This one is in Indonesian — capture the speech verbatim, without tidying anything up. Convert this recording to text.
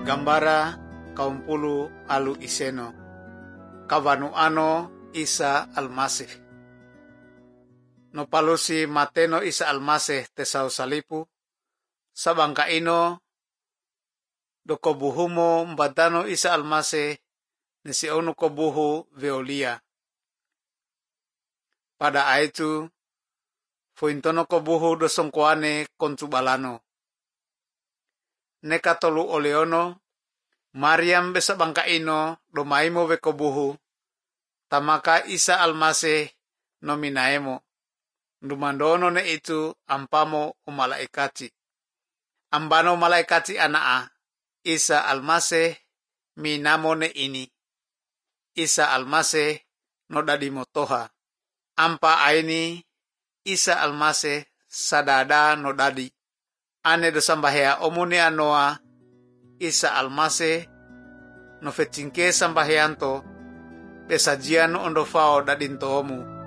Gambara kaumpulu alu iseno. Kawanu ano Isa Almasih. No palusi mateno Isa Almasih tesau salipu. Sabangka ino doko buhumo mbadano Isa Almasih nisi onu kobuhu veolia. Pada aitu fointono kobuhu dosongkoane kontubalano. Neka tolu oleono Mariam besa bangka ino domaimo ve kobuhu tamaka Isa Almasih nominaemo. Ndumandono ne itu ampamo umalaikati. Ambano malaikati anaa Isa Almasih minamo ne ini. Isa Almasih no dadi motoha. Ampa aini Isa Almasih sadada no dadi. Ane do sambahea omune anoa Isa Almasih no fecingke sambaheanto besajian ondo fao dadintomu.